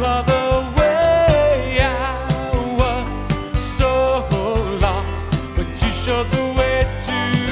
are the way. I was so lost, but you showed the way to